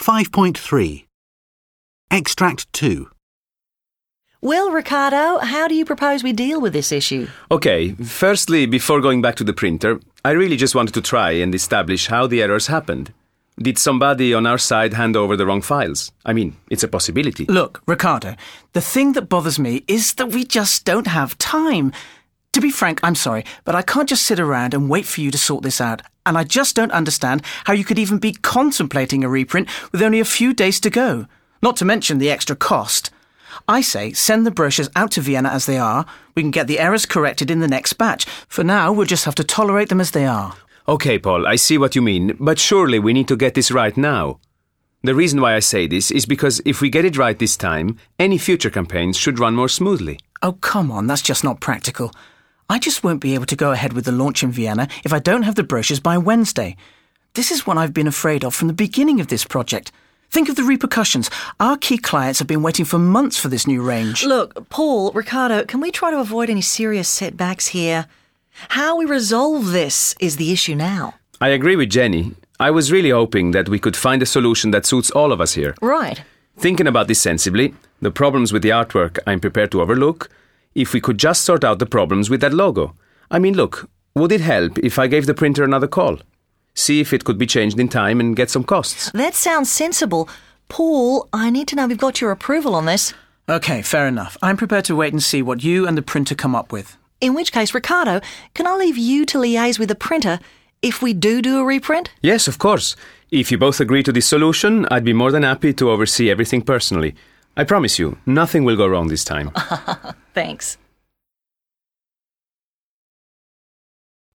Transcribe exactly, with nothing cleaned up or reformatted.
five point three. Extract two. Well, Ricardo, how do you propose we deal with this issue? Okay, firstly, before going back to the printer, I really just wanted to try and establish how the errors happened. Did somebody on our side hand over the wrong files? I mean, it's a possibility. Look, Ricardo, the thing that bothers me is that we just don't have time. To be frank, I'm sorry, but I can't just sit around and wait for you to sort this out. And I just don't understand how you could even be contemplating a reprint with only a few days to go. Not to mention the extra cost. I say send the brochures out to Vienna as they are. We can get the errors corrected in the next batch. For now, we'll just have to tolerate them as they are. Okay, Paul, I see what you mean, but surely we need to get this right now. The reason why I say this is because if we get it right this time, any future campaigns should run more smoothly. Oh, come on, that's just not practical. I just won't be able to go ahead with the launch in Vienna if I don't have the brochures by Wednesday. This is what I've been afraid of from the beginning of this project. Think of the repercussions. Our key clients have been waiting for months for this new range. Look, Paul, Ricardo, can we try to avoid any serious setbacks here? How we resolve this is the issue now. I agree with Jenny. I was really hoping that we could find a solution that suits all of us here. Right. Thinking about this sensibly, the problems with the artwork I'm prepared to overlook, if we could just sort out the problems with that logo. I mean, look, would it help if I gave the printer another call? See if it could be changed in time and get some costs. That sounds sensible. Paul, I need to know we've got your approval on this. OK, fair enough. I'm prepared to wait and see what you and the printer come up with. In which case, Ricardo, can I leave you to liaise with the printer if we do do a reprint? Yes, of course. If you both agree to this solution, I'd be more than happy to oversee everything personally. I promise you, nothing will go wrong this time. Thanks.